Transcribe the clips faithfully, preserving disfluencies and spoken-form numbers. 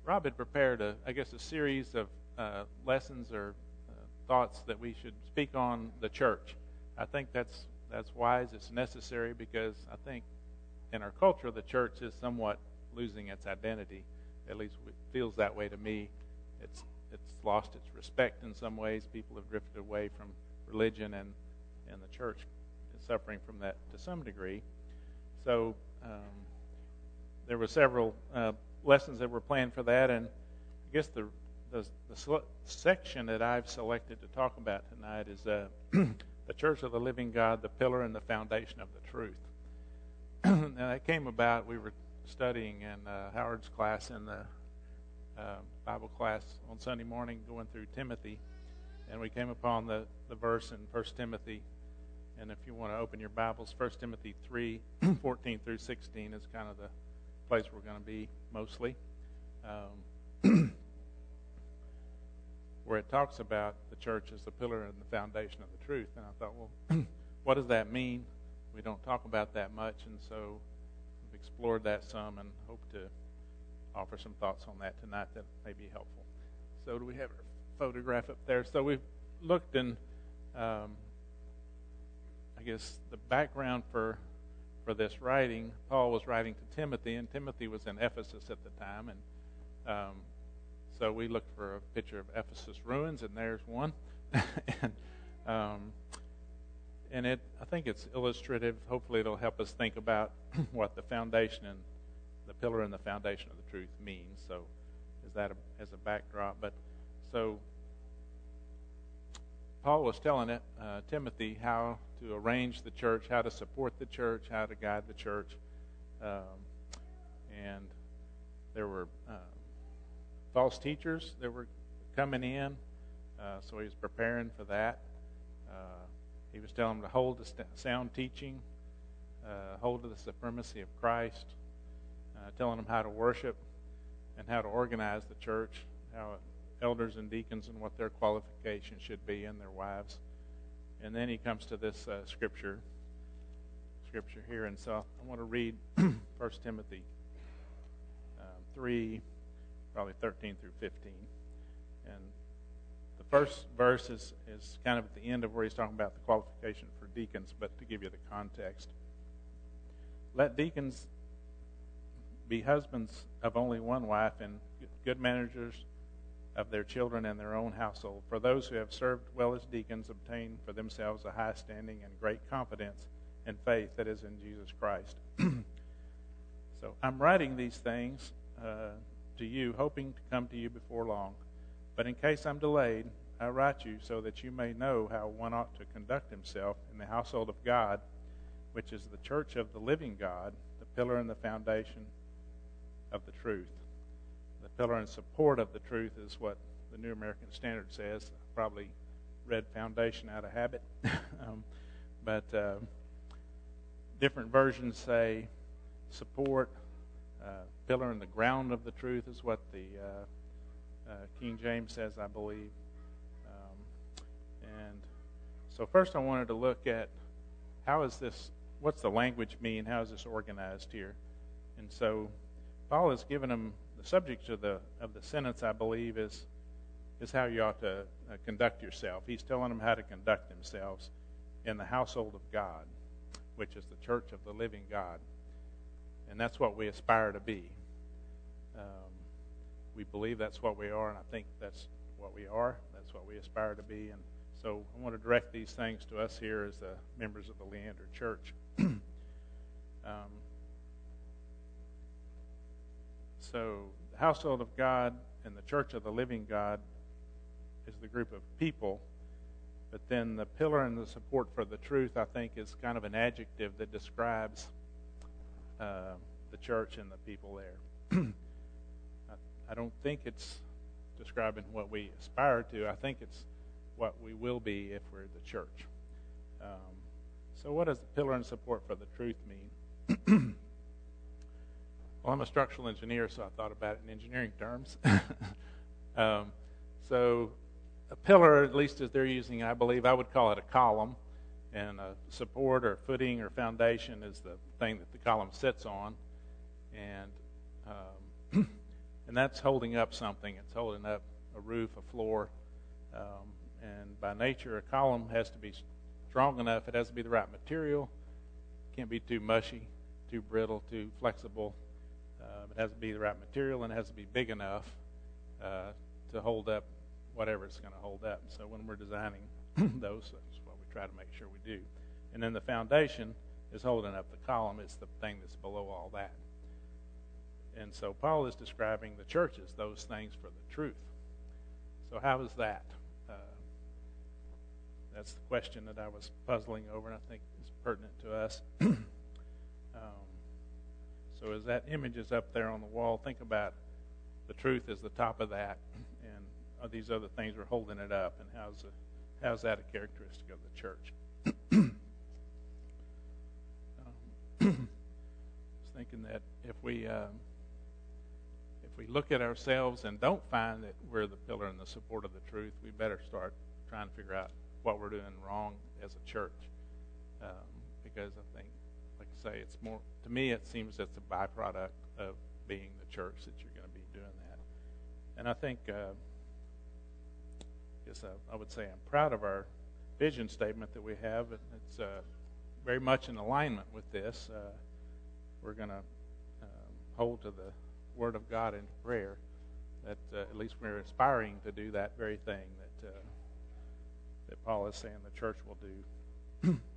Rob had prepared, a, I guess, a series of uh, lessons or uh, thoughts that we should speak on the church. I think that's that's wise. It's necessary because I think in our culture the church is somewhat losing its identity. At least it feels that way to me. It's it's lost its respect in some ways. People have drifted away from religion, and and the church is suffering from that to some degree. So um, there were several uh, lessons that were planned for that, and I guess the the, the sele- section that I've selected to talk about tonight is uh, the Church of the Living God, the pillar and the foundation of the truth. Now that came about, we were studying in uh, Howard's class in the uh, Bible class on Sunday morning, going through Timothy, and we came upon the, the verse in First Timothy. And if you want to open your Bibles, First Timothy three, fourteen through sixteen is kind of the place we're going to be mostly, um, where it talks about the church as the pillar and the foundation of the truth. And I thought, well, what does that mean? We don't talk about that much, and so we've explored that some and hope to offer some thoughts on that tonight that may be helpful. So do we have our photograph up there? So we've looked in, um, I guess, the background for for this writing. Paul was writing to Timothy, and Timothy was in Ephesus at the time, and um, so we looked for a picture of Ephesus ruins, and there's one. and um, and it, I think it's illustrative. Hopefully it'll help us think about what the foundation and the pillar and the foundation of the truth means. So is that a, as a backdrop? But so Paul was telling it, uh, Timothy how to arrange the church, how to support the church, how to guide the church. Um, and there were uh, false teachers that were coming in, uh, so he was preparing for that. Uh, he was telling them to hold to st- sound teaching, uh, hold to the supremacy of Christ, uh, telling them how to worship and how to organize the church, how elders and deacons and what their qualifications should be, and their wives. And then he comes to this uh, scripture scripture here. And so I want to read First Timothy um, three, probably thirteen through fifteen. And the first verse is, is kind of at the end of where he's talking about the qualification for deacons, but to give you the context. Let deacons be husbands of only one wife and good managers of their children and their own household. For those who have served well as deacons obtain for themselves a high standing and great confidence and faith that is in Jesus Christ. So I'm writing these things uh, to you, hoping to come to you before long. But in case I'm delayed, I write you so that you may know how one ought to conduct himself in the household of God, which is the church of the living God, the pillar and the foundation of the truth. The pillar and support of the truth is what the New American Standard says. I probably read foundation out of habit. um, but uh, different versions say support. Uh, pillar and the ground of the truth is what the uh, uh, King James says, I believe. Um, and so first I wanted to look at how is this, what's the language mean? How is this organized here? And so Paul has given them the subject of the of the sentence, I believe, is is how you ought to uh, conduct yourself. He's telling them how to conduct themselves in the household of God, which is the church of the living God. And that's what we aspire to be. Um, we believe that's what we are, and I think that's what we are. That's what we aspire to be. And so I want to direct these things to us here as the members of the Leander Church. um, So the household of God and the church of the living God is the group of people. But then the pillar and the support for the truth, I think, is kind of an adjective that describes uh, the church and the people there. I, I don't think it's describing what we aspire to. I think it's what we will be if we're the church. Um, so what does the pillar and support for the truth mean? Well, I'm a structural engineer, so I thought about it in engineering terms. um, so a pillar, at least as they're using, I believe, I would call it a column, and a support or footing or foundation is the thing that the column sits on. And um, and that's holding up something. It's holding up a roof, a floor, um, and by nature, a column has to be strong enough. It has to be the right material. It can't be too mushy, too brittle, too flexible. Uh, it has to be the right material, and it has to be big enough uh, to hold up whatever it's going to hold up. So when we're designing those, that's what we try to make sure we do. And then the foundation is holding up the column. It's the thing that's below all that. And so Paul is describing the churches, those things for the truth. So how is that? Uh, that's the question that I was puzzling over, and I think is pertinent to us. um, so as that image is up there on the wall, think about the truth as the top of that, and are these other things are holding it up, and how's, the, how's that a characteristic of the church? um, I was thinking that if we... Um, If we look at ourselves and don't find that we're the pillar and the support of the truth, we better start trying to figure out what we're doing wrong as a church. Um, because I think, like I say, it's more, to me, it seems it's a byproduct of being the church that you're going to be doing that. And I think, uh, yes, I, I would say I'm proud of our vision statement that we have. It's uh, very much in alignment with this. Uh, we're going to um, hold to the Word of God into prayer, that uh, at least we're aspiring to do that very thing that uh, that Paul is saying the church will do. um,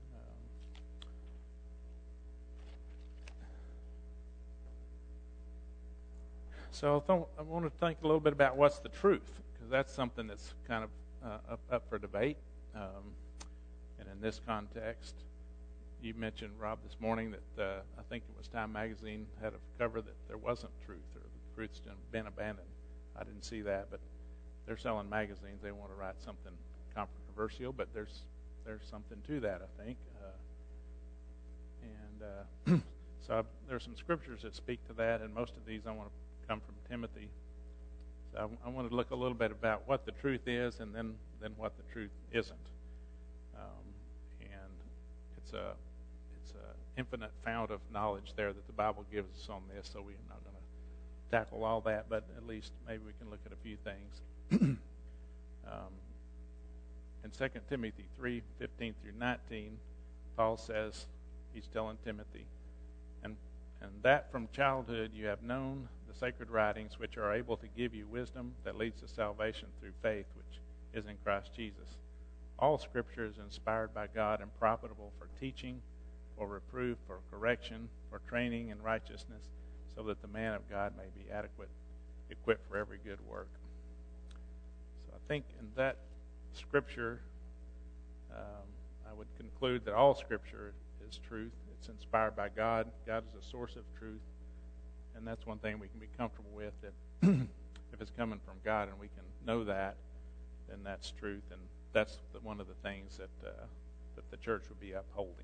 so I, th- I want to think a little bit about what's the truth, because that's something that's kind of uh, up, up for debate. Um, and in this context, you mentioned, Rob, this morning that uh, I think it was Time Magazine had a cover that there wasn't truth, or the truth's been abandoned. I didn't see that, but they're selling magazines. They want to write something controversial, but there's there's something to that, I think. Uh, and uh, so I, there's some scriptures that speak to that, and most of these I want to come from Timothy. So I, I want to look a little bit about what the truth is, and then then what the truth isn't. Um, and it's a It's an infinite fount of knowledge there that the Bible gives us on this, so we're not going to tackle all that, but at least maybe we can look at a few things. um, in Second Timothy three, fifteen through nineteen, Paul says, he's telling Timothy, and, and that from childhood you have known the sacred writings, which are able to give you wisdom that leads to salvation through faith, which is in Christ Jesus. All Scripture is inspired by God and profitable for teaching, for reproof, for correction, for training in righteousness, so that the man of God may be adequate, equipped for every good work. So I think in that Scripture, um, I would conclude that all Scripture is truth. It's inspired by God. God is a source of truth, and that's one thing we can be comfortable with, that if it's coming from God and we can know that, then that's truth, and that's the, one of the things that uh, that the church would be upholding.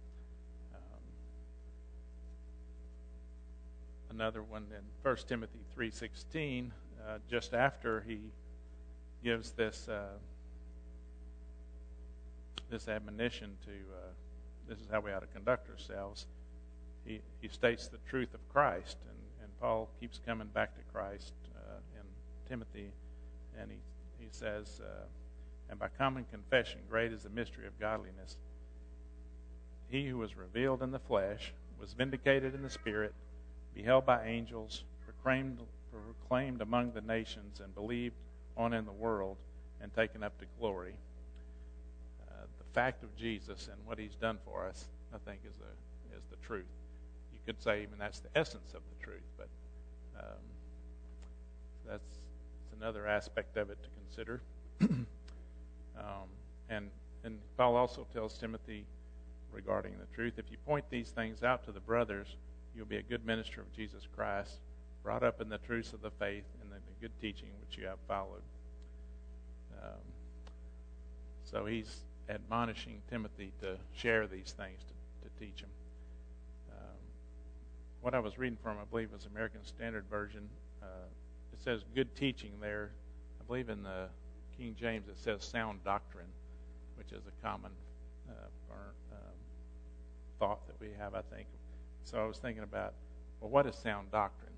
Another one in First Timothy three sixteen, uh, just after he gives this uh, this admonition to uh, this is how we ought to conduct ourselves, he, he states the truth of Christ, and, and Paul keeps coming back to Christ uh, in Timothy, and he, he says, uh, and by common confession, great is the mystery of godliness. He who was revealed in the flesh was vindicated in the spirit, beheld by angels, proclaimed, proclaimed among the nations, and believed on in the world, and taken up to glory. Uh, the fact of Jesus and what he's done for us, I think, is the is the truth. You could say even that's the essence of the truth, but um, that's, that's another aspect of it to consider. um, and and Paul also tells Timothy regarding the truth, if you point these things out to the brothers, you'll be a good minister of Jesus Christ, brought up in the truths of the faith and the, the good teaching which you have followed. Um, so he's admonishing Timothy to share these things, to, to teach him. Um, what I was reading from, I believe, was American Standard Version. Uh, it says good teaching there. I believe in the King James it says sound doctrine, which is a common uh, or, um, thought that we have, I think. So I was thinking about, well, what is sound doctrine?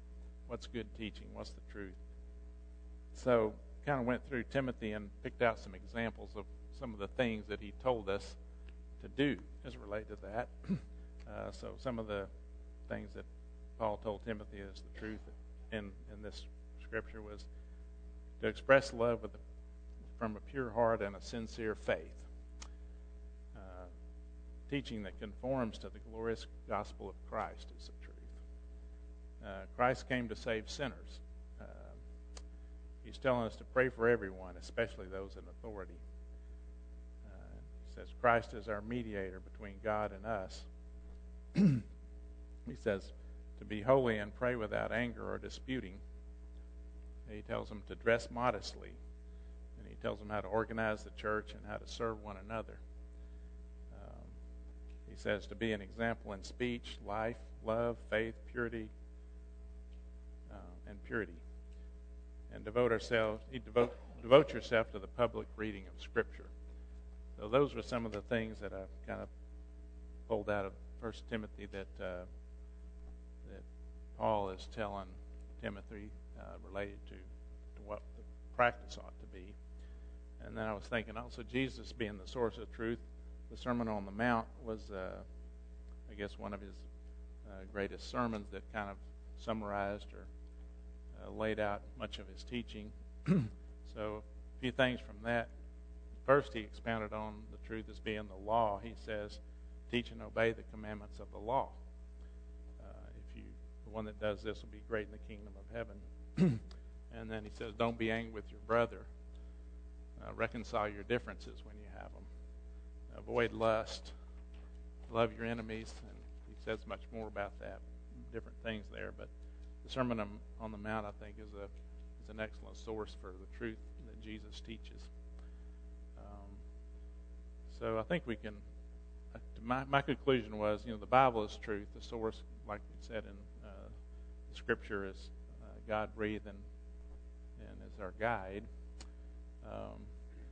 what's good teaching? What's the truth? So kind of went through Timothy and picked out some examples of some of the things that he told us to do as related to that. Uh, so some of the things that Paul told Timothy as the truth in, in this scripture was to express love with a, from a pure heart and a sincere faith. Uh, teaching that conforms to the glorious gospel of Christ is the truth. Uh, Christ came to save sinners. Uh, he's telling us to pray for everyone, especially those in authority. Uh, he says Christ is our mediator between God and us. He says to be holy and pray without anger or disputing. He tells them to dress modestly, and he tells them how to organize the church and how to serve one another. Um, he says to be an example in speech, life, love, faith, purity, uh, and purity, and devote ourselves. You devote devote yourself to the public reading of Scripture. So those were some of the things that I kind of pulled out of First Timothy that uh, that Paul is telling Timothy uh, related to, to what the practice ought to be. And then I was thinking also Jesus being the source of truth. The Sermon on the Mount was, uh, I guess, one of his uh, greatest sermons that kind of summarized or uh, laid out much of his teaching. So a few things from that. First, he expounded on the truth as being the law. He says, teach and obey the commandments of the law. Uh, if you, the one that does this will be great in the kingdom of heaven. And then he says, don't be angry with your brother. Uh, reconcile your differences when you have them. Avoid lust. Love your enemies. And he says much more about that, different things there. But the Sermon on the Mount, I think, is a is an excellent source for the truth that Jesus teaches. Um, so I think we can. My, my conclusion was, you know, the Bible is truth. The source, like we said in uh, the Scripture, is uh, God breathed and, and is our guide. Um,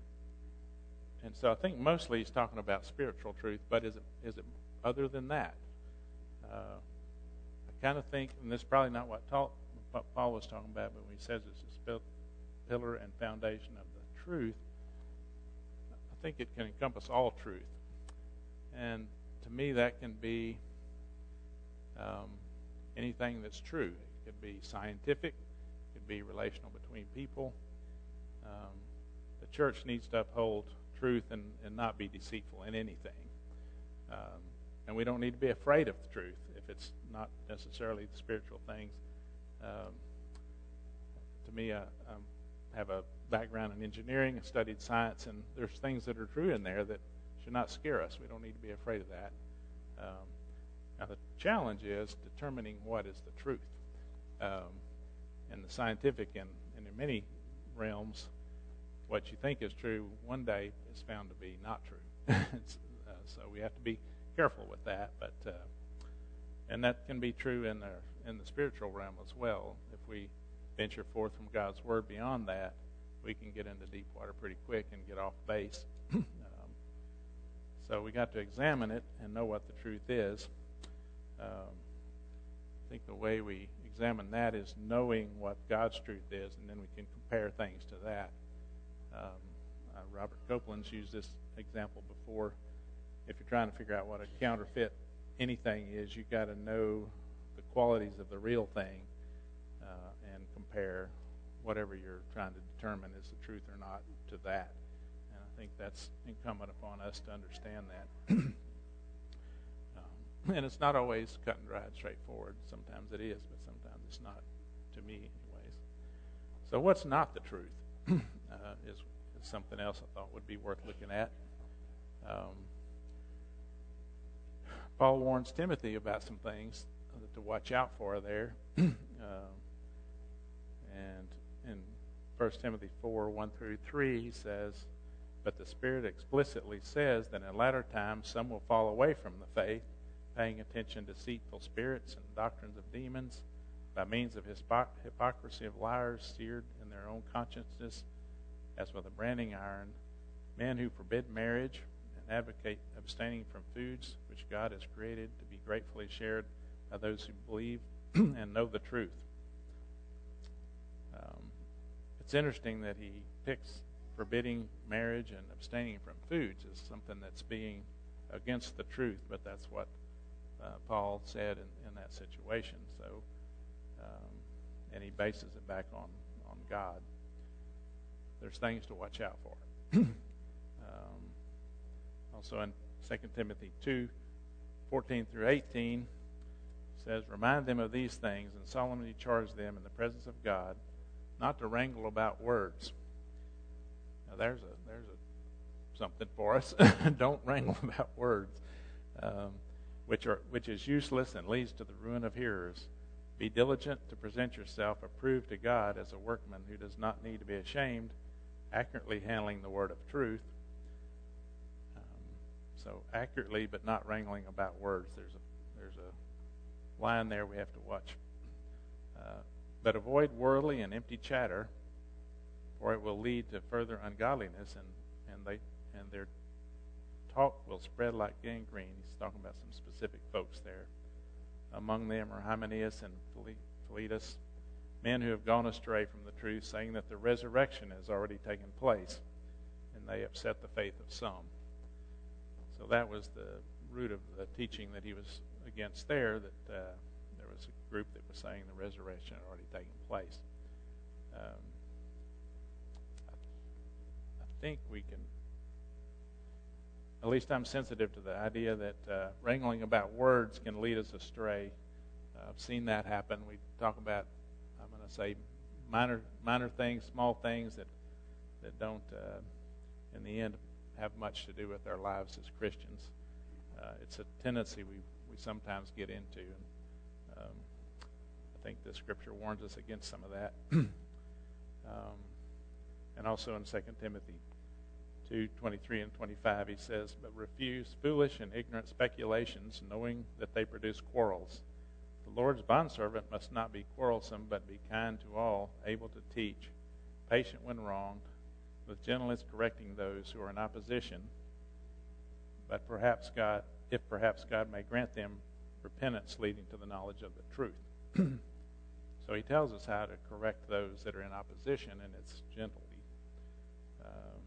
and so I think mostly he's talking about spiritual truth, but is it is it other than that? Uh, I kind of think, and this is probably not what, taught, what Paul was talking about, but when he says it's a pillar and foundation of the truth, I think it can encompass all truth. And to me, that can be um, anything that's true. It could be scientific. It could be relational between people. Um, the church needs to uphold truth and, and not be deceitful in anything. Um, and we don't need to be afraid of the truth if it's not necessarily the spiritual things. Um, to me, I, I have a background in engineering and studied science, and there's things that are true in there that should not scare us. We don't need to be afraid of that. Um, now, the challenge is determining what is the truth. Um, and the scientific and, and in many realms, what you think is true one day is found to be not true. uh, so we have to be careful with that. But uh, and that can be true in the in the spiritual realm as well. If we venture forth from God's word beyond that, we can get into deep water pretty quick and get off base. um, so we got to examine it and know what the truth is. Um, I think the way we examine that is knowing what God's truth is, and then we can compare things to that. Um, uh, Robert Copeland's used this example before. If you're trying to figure out what a counterfeit anything is, you've got to know the qualities of the real thing uh, and compare whatever you're trying to determine is the truth or not to that. And I think that's incumbent upon us to understand that. um, and it's not always cut and dry and straightforward. Sometimes it is, but sometimes it's not, to me anyways. So what's not the truth uh, is, is something else I thought would be worth looking at. Um, Paul warns Timothy about some things to watch out for there. uh, and in First Timothy four, one through three, he says, but the Spirit explicitly says that in latter times some will fall away from the faith, paying attention to deceitful spirits and doctrines of demons, by means of hypocr- hypocrisy of liars seared in their own consciences, as with a branding iron, men who forbid marriage and advocate abstaining from foods which God has created to be gratefully shared by those who believe and know the truth. it's interesting that he picks forbidding marriage and abstaining from foods as something that's being against the truth, but that's what uh, Paul said in, in that situation. So, um, and he bases it back on, on God. There's things to watch out for. um, also in Second Timothy two, fourteen through eighteen, says, "Remind them of these things and solemnly charge them in the presence of God not to wrangle about words." Now there's a there's a something for us. Don't wrangle about words, um, which are which is useless and leads to the ruin of hearers. Be diligent to present yourself approved to God as a workman who does not need to be ashamed, accurately handling the word of truth. Um, so accurately, but not wrangling about words. There's a there's a line there we have to watch. Uh, but avoid worldly and empty chatter, for it will lead to further ungodliness, and, and they and their talk will spread like gangrene. He's talking about some specific folks there. Among them are Hymenaeus and Philetus, men who have gone astray from the truth, saying that the resurrection has already taken place, and they upset the faith of some. So that was the root of the teaching that he was against there, that uh, there was a group that was saying the resurrection had already taken place. Um, I, I think we can, at least I'm sensitive to the idea that uh, wrangling about words can lead us astray. Uh, I've seen that happen. We talk about, I'm going to say, minor minor things, small things that that don't, uh, in the end, have much to do with our lives as Christians. Uh, it's a tendency we, we sometimes get into, and um, I think the Scripture warns us against some of that. um, and also in Second Timothy two, twenty-three and twenty-five, he says, "But refuse foolish and ignorant speculations, knowing that they produce quarrels. The Lord's bondservant must not be quarrelsome, but be kind to all, able to teach, patient when wronged, with gentleness correcting those who are in opposition, but perhaps God, if perhaps God may grant them repentance leading to the knowledge of the truth." So he tells us how to correct those that are in opposition, and it's gently. Um,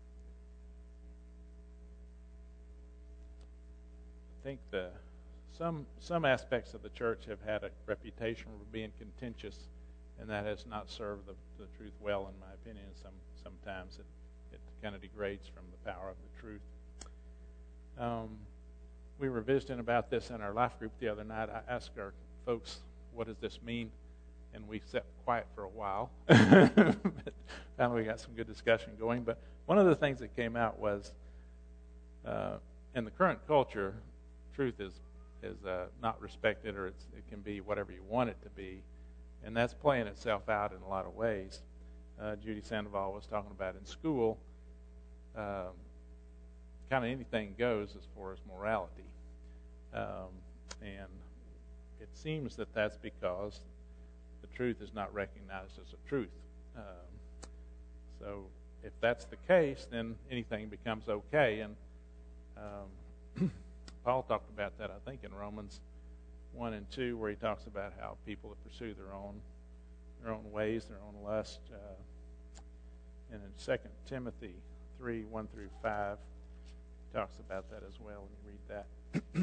I think the some some aspects of the church have had a reputation for being contentious, and that has not served the, the truth well, in my opinion. Some sometimes it, it kind of degrades from the power of the truth. Um, we were visiting about this in our life group the other night. I asked our folks, "What does this mean?" And we sat quiet for a while. But finally, we got some good discussion going. But one of the things that came out was, uh, in the current culture, truth is is uh, not respected, or it's, it can be whatever you want it to be, and that's playing itself out in a lot of ways. Uh, Judy Sandoval was talking about in school, um, kind of anything goes as far as morality, um, and it seems that that's because the truth is not recognized as a truth. Um, so if that's the case, then anything becomes okay, and um, Paul talked about that, I think, in Romans one and two, where he talks about how people that pursue their own their own ways, their own lust. Uh, and in Second Timothy three, one through five, he talks about that as well. Let me read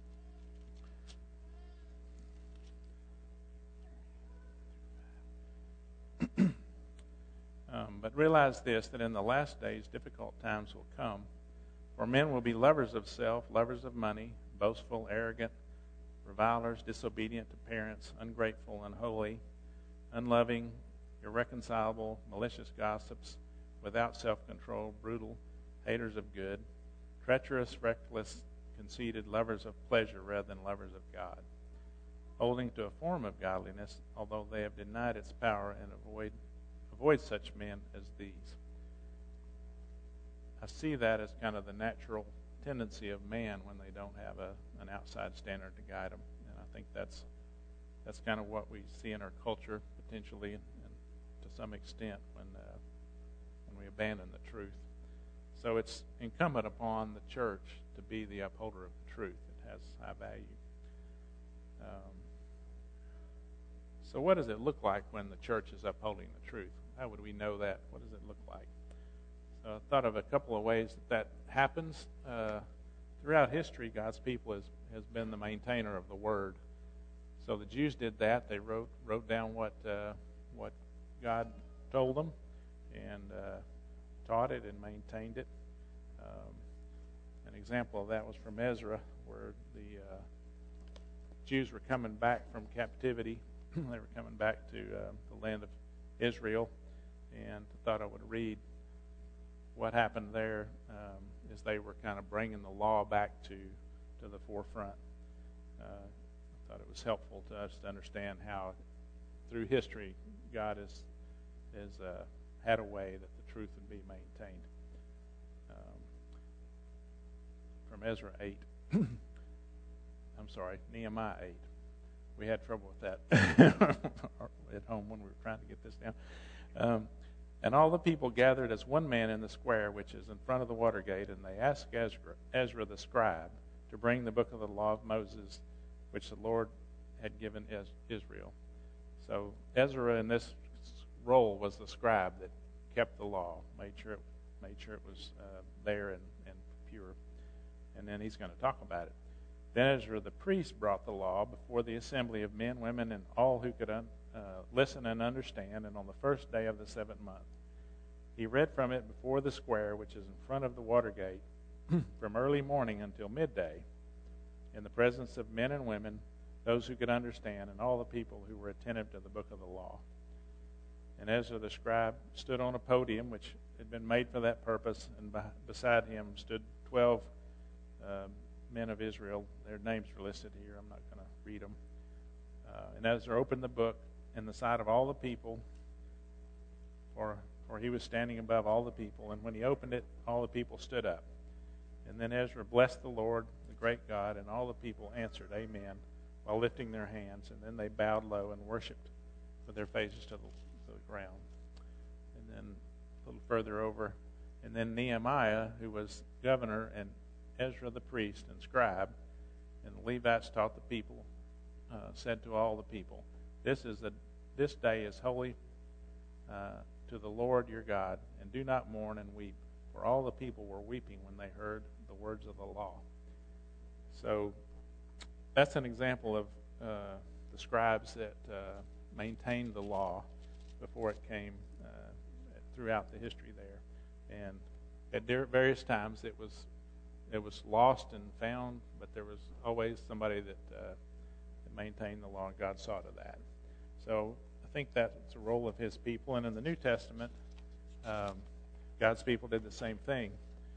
that. um, but realize this, that in the last days difficult times will come. For men will be lovers of self, lovers of money, boastful, arrogant, revilers, disobedient to parents, ungrateful, unholy, unloving, irreconcilable, malicious gossips, without self-control, brutal, haters of good, treacherous, reckless, conceited, lovers of pleasure rather than lovers of God, holding to a form of godliness, although they have denied its power, and avoid avoid such men as these. I see that as kind of the natural tendency of man when they don't have a, an outside standard to guide them. And I think that's that's kind of what we see in our culture potentially, and, and to some extent when uh, when we abandon the truth. So it's incumbent upon the church to be the upholder of the truth. It has high value. Um, so what does it look like when the church is upholding the truth? how would we know that? What does it look like? So I thought of a couple of ways that that happens. Uh, throughout history, God's people has, has been the maintainer of the Word. So the Jews did that. They wrote wrote down what uh, what God told them and uh, taught it and maintained it. Um, an example of that was from Ezra, where the uh, Jews were coming back from captivity. They were coming back to uh, the land of Israel, and I thought I would read what happened there um, as they were kind of bringing the law back to to the forefront. Uh, I thought it was helpful to us to understand how, through history, God has has uh, had a way that the truth would be maintained. Um, from Ezra eight, I'm sorry, Nehemiah eight. We had trouble with that at home when we were trying to get this down. Um, and all the people gathered as one man in the square, which is in front of the water gate, and they asked Ezra, Ezra the scribe to bring the book of the law of Moses, which the Lord had given Israel. So Ezra in this role was the scribe that kept the law, made sure it, made sure it was uh, there and, and pure. And then he's going to talk about it. Then Ezra the priest brought the law before the assembly of men, women, and all who could un, uh, listen and understand, and on the first day of the seventh month. He read from it before the square, which is in front of the water gate, from early morning until midday, in the presence of men and women, those who could understand, and all the people who were attentive to the book of the law. And Ezra the scribe stood on a podium which had been made for that purpose, and by, beside him stood twelve uh, men of Israel. Their names are listed here. I'm not going to read them. Uh, and Ezra opened the book in the sight of all the people, for, for he was standing above all the people. And when he opened it, all the people stood up. And then Ezra blessed the Lord, the great God, and all the people answered, Amen, while lifting their hands. And then they bowed low and worshipped with their faces to the, to the ground. And then a little further over, and then Nehemiah, who was governor, and Ezra the priest and scribe, and the Levites taught the people, uh, said to all the people, This is a, this day is holy uh, to the Lord your God, and do not mourn and weep. For all the people were weeping when they heard the words of the law. So that's an example of uh, the scribes that uh, maintained the law before it came uh, throughout the history there. And at various times it was it was lost and found, but there was always somebody that, uh, that maintained the law, and God saw to that. So I think that's the role of his people. And in the New Testament, um, God's people did the same thing.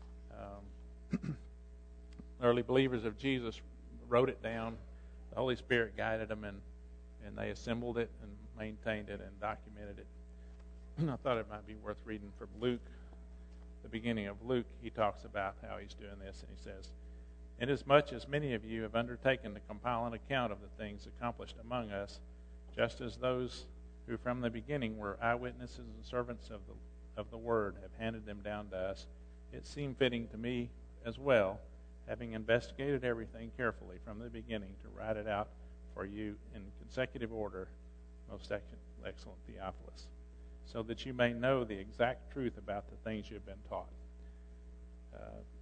Um, early believers of Jesus wrote it down. The Holy Spirit guided them, and, and they assembled it and maintained it and documented it. And I thought it might be worth reading from Luke. The beginning of Luke, he talks about how he's doing this, and he says, Inasmuch as many of you have undertaken to compile an account of the things accomplished among us, just as those who from the beginning were eyewitnesses and servants of the of the word have handed them down to us, it seemed fitting to me as well, having investigated everything carefully from the beginning, to write it out for you in consecutive order, most excellent Theophilus, so that you may know the exact truth about the things you have been taught. Uh,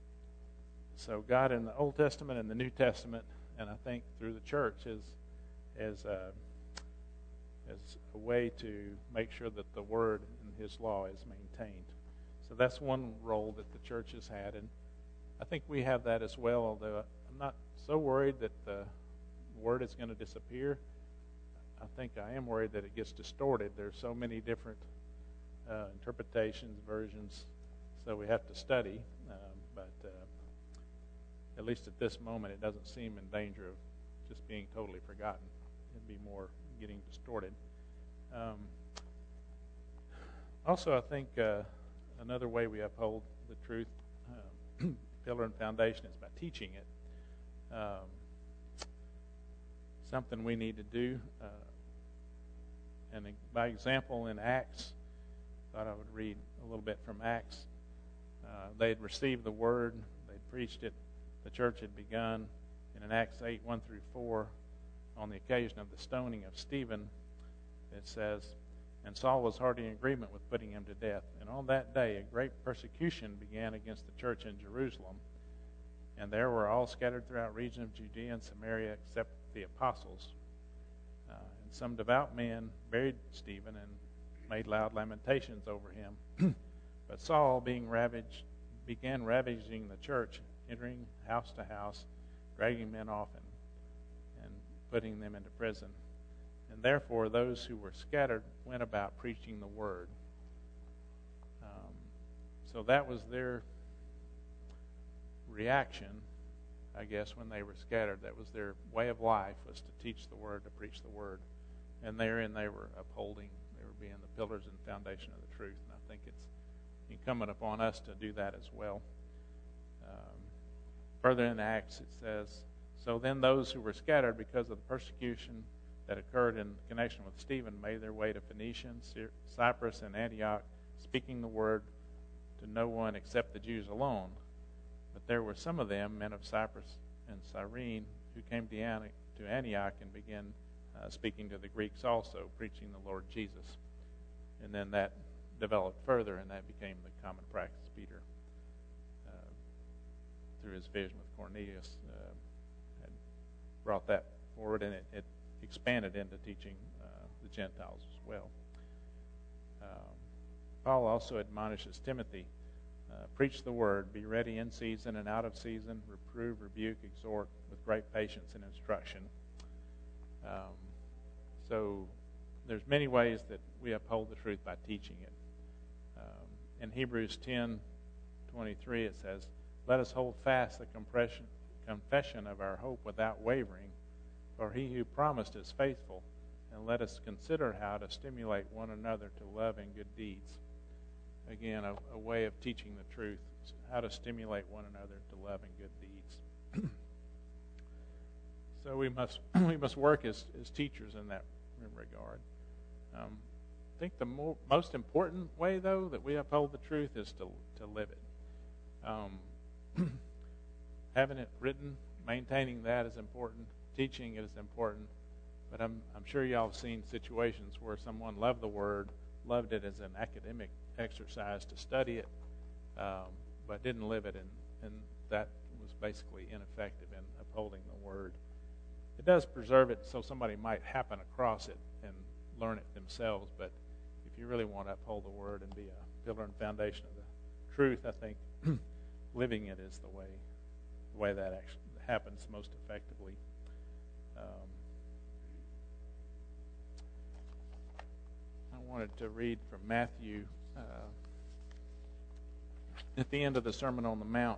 so God in the Old Testament and the New Testament, and I think through the church, is is uh, as a way to make sure that the Word and His law is maintained. So that's one role that the church has had, and I think we have that as well, although I'm not so worried that the Word is going to disappear. I think I am worried that it gets distorted. There's so many different uh, interpretations, versions, so we have to study, um, but uh, at least at this moment, it doesn't seem in danger of just being totally forgotten. It'd be more getting distorted. Um, also, I think uh, another way we uphold the truth, uh, pillar and foundation, is by teaching it. Um, something we need to do. Uh, and by example, in Acts, I thought I would read a little bit from Acts. Uh, they had received the word, they'd preached it, the church had begun. And in Acts eight, one through four, on the occasion of the stoning of Stephen, it says, And Saul was heartily in agreement with putting him to death. And on that day, a great persecution began against the church in Jerusalem. And there were all scattered throughout the region of Judea and Samaria except the apostles. Uh, and some devout men buried Stephen and made loud lamentations over him. But Saul, being ravaged, began ravaging the church, entering house to house, dragging men off and, and putting them into prison. And therefore those who were scattered went about preaching the word. Um, so that was their reaction, I guess, when they were scattered. That was their way of life, was to teach the word, to preach the word. And therein they were upholding, they were being the pillars and foundation of the truth. And I think it's incumbent upon us to do that as well. Um, further in Acts it says, so then those who were scattered because of the persecution that occurred in connection with Stephen made their way to Phoenicia, Cyprus, and Antioch, speaking the word to no one except the Jews alone. But there were some of them, men of Cyprus and Cyrene, who came to Antioch and began uh, speaking to the Greeks also, preaching the Lord Jesus. And then that developed further, and that became the common practice. Peter, uh, through his vision with Cornelius, uh, had brought that forward, and it, it expanded into teaching uh, the Gentiles as well. Um, Paul also admonishes Timothy, uh, preach the word, be ready in season and out of season, reprove, rebuke, exhort with great patience and instruction. Um, so there's many ways that we uphold the truth by teaching it. Um, in Hebrews ten twenty-three it says, let us hold fast the compression, confession of our hope without wavering, for he who promised is faithful, and let us consider how to stimulate one another to love and good deeds. Again, a, a way of teaching the truth, how to stimulate one another to love and good deeds. So we must we must work as, as teachers in that regard. Um, I think the mo- most important way, though, that we uphold the truth is to to live it. Um, having it written, maintaining that is important. Teaching it is important. But I'm I'm sure y'all have seen situations where someone loved the word, loved it as an academic exercise to study it, um, but didn't live it, and, and that was basically ineffective in upholding the word. It does preserve it so somebody might happen across it and learn it themselves, but if you really want to uphold the word and be a pillar and foundation of the truth, I think living it is the way the way that actually happens most effectively. Um, I wanted to read from Matthew uh, at the end of the Sermon on the Mount.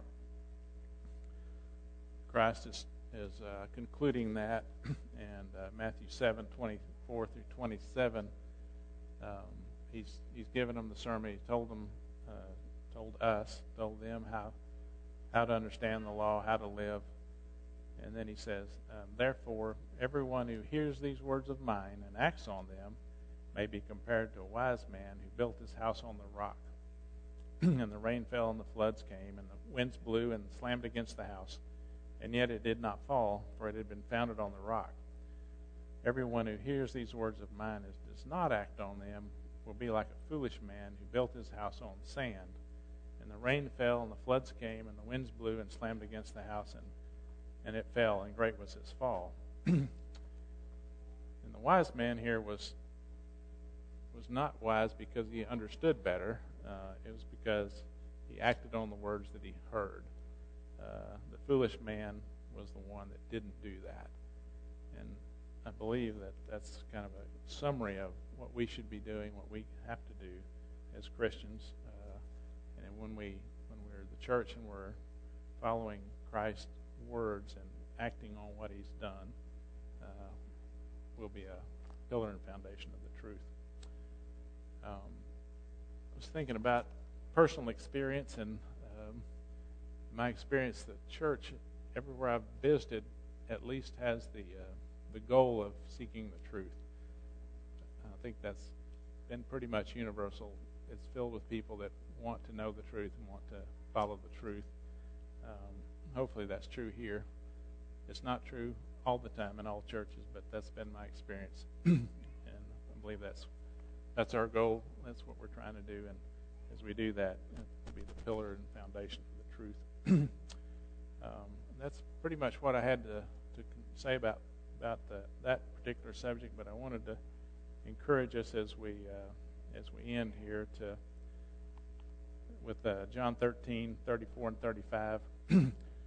Christ is is uh, concluding that, and uh, Matthew seven twenty-four through twenty-seven. Um, he's he's given them the sermon. He told them, uh, told us, told them how how to understand the law, how to live, and then he says, um, therefore, everyone who hears these words of mine and acts on them may be compared to a wise man who built his house on the rock. And the rain fell, and the floods came, and the winds blew and slammed against the house. And yet it did not fall, for it had been founded on the rock. Everyone who hears these words of mine and does not act on them will be like a foolish man who built his house on sand. And the rain fell, and the floods came, and the winds blew and slammed against the house, and, and it fell, and great was its fall. And the wise man here was was not wise because he understood better. Uh, it was because he acted on the words that he heard. Uh, the foolish man was the one that didn't do that. And I believe that that's kind of a summary of what we should be doing, what we have to do as Christians. Uh, and when, we, when we're the church and we're following Christ's words and acting on what he's done, uh, we'll be a pillar and foundation of the truth. Um, I was thinking about personal experience, and um, my experience, the church, everywhere I've visited, at least has the uh, the goal of seeking the truth. I think that's been pretty much universal. It's filled with people that want to know the truth and want to follow the truth. Um, hopefully that's true here. It's not true all the time in all churches, but that's been my experience. And I believe that's that's our goal. That's what we're trying to do, and as we do that, it'll be the pillar and foundation for the truth. um, that's pretty much what I had to, to say about about the, that particular subject. But I wanted to encourage us as we uh, as we end here to with uh, John thirteen, thirty-four and thirty-five. um,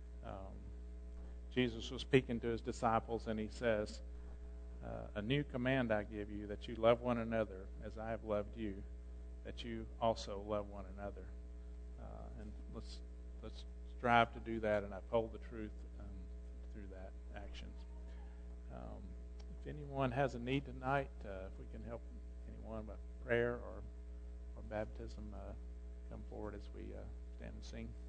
Jesus was speaking to his disciples, and he says, uh, "A new command I give you, that you love one another as I have loved you, that you also love one another." Uh, and let's let's strive to do that and uphold the truth um, through that actions. Um, if anyone has a need tonight, uh, if we can help anyone with prayer or or baptism, uh, come forward as we uh, stand and sing.